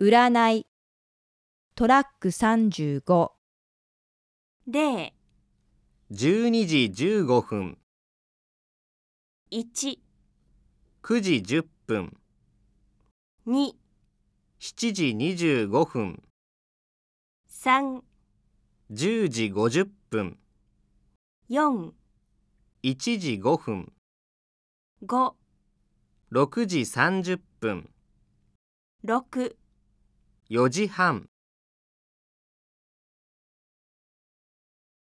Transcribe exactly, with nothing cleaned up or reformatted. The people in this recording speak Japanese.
占い、トラックさんじゅうご。 零、 じゅうにじじゅうごふん、 一、 くじじゅっぷん、 二、 しちじにじゅうごふん、 三、 じゅうじごじゅっぷん、 四、 いちじごふん、 五、 ろくじさんじゅっぷん、 六、 よじはん。